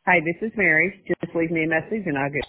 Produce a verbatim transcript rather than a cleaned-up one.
Hi, this is Mary. Just leave me a message and I'll get